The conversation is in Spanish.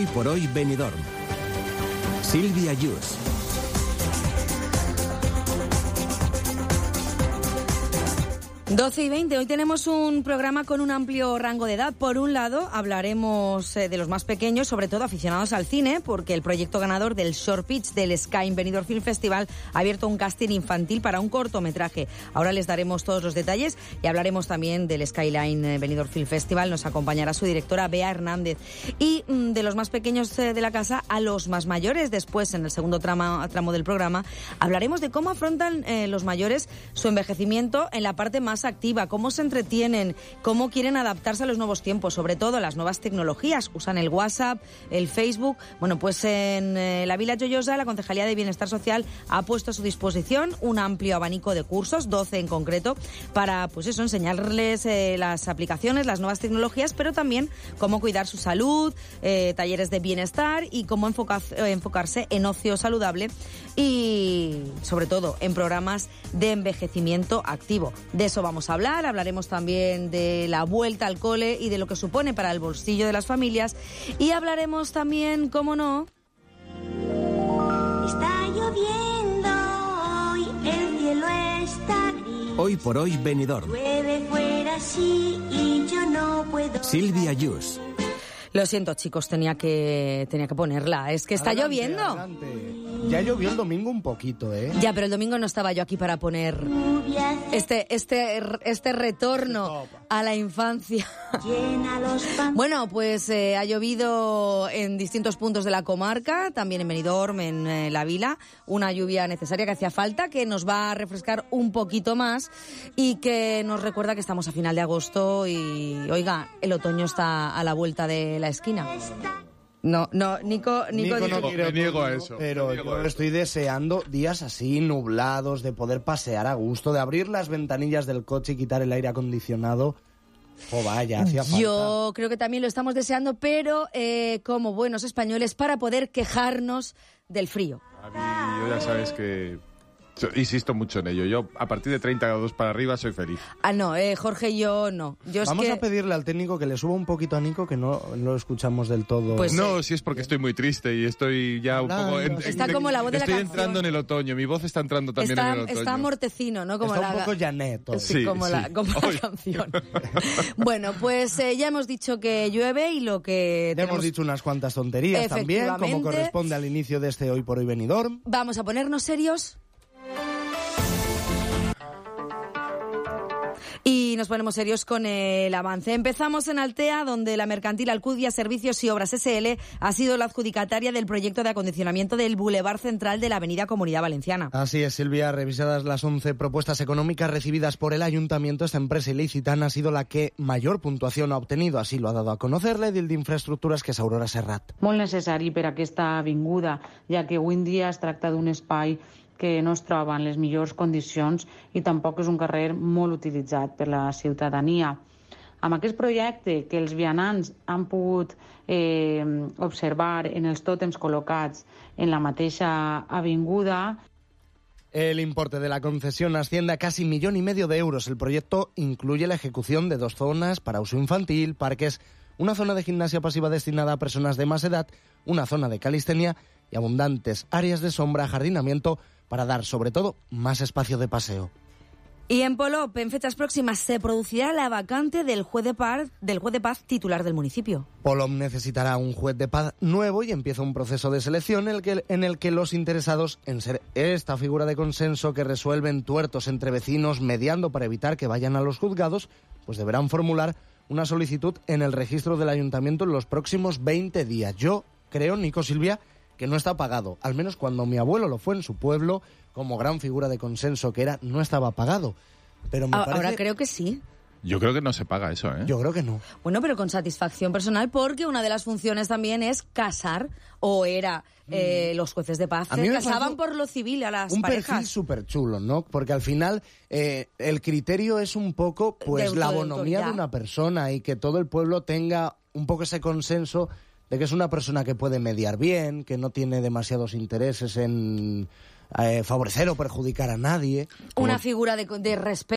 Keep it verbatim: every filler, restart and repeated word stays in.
Hoy por hoy Benidorm. Silvia Yus. doce y veinte, hoy tenemos un programa con un amplio rango de edad. Por un lado, hablaremos eh, de los más pequeños, sobre todo aficionados al cine, porque el proyecto ganador del Short Pitch del Sky Benidorm Film Festival ha abierto un casting infantil para un cortometraje. Ahora les daremos todos los detalles y hablaremos también del Skyline Benidorm Film Festival. Nos acompañará su directora, Bea Hernández. Y mm, de los más pequeños eh, de la casa a los más mayores. Después, en el segundo tramo, tramo del programa, hablaremos de cómo afrontan eh, los mayores su envejecimiento en la parte más activa, cómo se entretienen, cómo quieren adaptarse a los nuevos tiempos, sobre todo a las nuevas tecnologías. Usan el WhatsApp, el Facebook. Bueno, pues en eh, la Vila Joyosa, la Concejalía de Bienestar Social ha puesto a su disposición un amplio abanico de cursos, doce en concreto, para, pues eso, enseñarles eh, las aplicaciones, las nuevas tecnologías, pero también cómo cuidar su salud, eh, talleres de bienestar y cómo enfoca, eh, enfocarse en ocio saludable y, sobre todo, en programas de envejecimiento activo. De eso vamos a hablar. Hablaremos también de la vuelta al cole y de lo que supone para el bolsillo de las familias. Y hablaremos también, cómo no... Está lloviendo hoy, el cielo está gris. Hoy por hoy Benidorm. Llueve fuera sí y yo no puedo... Silvia Yus. Lo siento, chicos, tenía que tenía que ponerla. Es que está Adelante, lloviendo. adelante. Ya llovió el domingo un poquito, ¿eh? Ya, pero el domingo no estaba yo aquí para poner este este este retorno a la infancia. Llena los pan... Bueno, pues eh, ha llovido en distintos puntos de la comarca, también en Benidorm, en eh, la Vila, una lluvia necesaria que hacía falta, que nos va a refrescar un poquito más y que nos recuerda que estamos a final de agosto y, oiga, el otoño está a la vuelta de la esquina. No, no, Nico, Nico, Nico no dice- quiere Me niego otoño, a eso, Pero me niego yo a eso. estoy deseando días así, nublados, de poder pasear a gusto, de abrir las ventanillas del coche y quitar el aire acondicionado. Oh, vaya, hacía falta. Yo creo que también lo estamos deseando, pero eh, como buenos españoles, para poder quejarnos del frío. A mí, yo ya sabes que so- insisto mucho en ello. Yo, a partir de treinta grados para arriba, soy feliz. Ah, no, eh, Jorge y yo no. Yo es Vamos que... a pedirle al técnico que le suba un poquito a Nico, que no, no lo escuchamos del todo. Pues- No, si es porque estoy muy triste y estoy ya un poco... En, Está en- como la voz de la Estoy canción. entrando en el otoño. Mi voz está entrando también Está, en el otoño. está mortecino, ¿no? Como Está la... un poco Janet hoy. Sí, Sí, como, sí. La, como la Hoy. canción. Bueno, pues eh, ya hemos dicho que llueve y lo que Ya tenemos... hemos dicho unas cuantas tonterías también, como Efectivamente. corresponde al inicio de este Hoy por Hoy Benidorm. Vamos a ponernos serios. Y nos ponemos serios con el avance. Empezamos en Altea, donde la mercantil Alcudia Servicios y Obras ese ele ha sido la adjudicataria del proyecto de acondicionamiento del Boulevard Central de la Avenida Comunidad Valenciana. Así es, Silvia. Revisadas las once propuestas económicas recibidas por el Ayuntamiento, esta empresa ilicitana ha sido la que mayor puntuación ha obtenido. Así lo ha dado a conocer l'edil d'Infraestructures, que és Aurora Serrat. Molt necessari per a aquesta avinguda, ja que avui en dia es tracta d'un espai que no es troba en les millors condicions i tampoc és un carrer molt utilitzat per la ciutadania. Amb aquest projecte que els vianants han pogut eh, observar en els tòtems col·locats en la mateixa avinguda. El importe de la concesión asciende a casi millón y medio de euros. El proyecto incluye la ejecución de dos zonas para uso infantil, parques, una zona de gimnasia pasiva destinada a personas de más edad, una zona de calistenia y abundantes áreas de sombra, ajardinamiento, para dar, sobre todo, más espacio de paseo. Y en Polop, en fechas próximas, se producirá la vacante del juez de paz, del juez de paz titular del municipio. Polom necesitará un juez de paz nuevo y empieza un proceso de selección en el que, en el que los interesados en ser esta figura de consenso que resuelven tuertos entre vecinos mediando para evitar que vayan a los juzgados, pues deberán formular una solicitud en el registro del ayuntamiento en los próximos veinte días. Yo creo, Nico, Silvia, que no está pagado. Al menos cuando mi abuelo lo fue en su pueblo, como gran figura de consenso que era, no estaba pagado. Pero me A- parece... Ahora creo que sí. Yo creo que no se paga eso, ¿eh? Yo creo que no. Bueno, pero con satisfacción personal, porque una de las funciones también es casar, o era eh, los jueces de paz A mí me casaban pareció por lo civil a las un parejas. perfil súper chulo, ¿no? Porque al final eh, el criterio es un poco pues De la auto- bonomía de ya. una persona y que todo el pueblo tenga un poco ese consenso de que es una persona que puede mediar bien, que no tiene demasiados intereses en eh, favorecer o perjudicar a nadie. Una figura de, de respeto.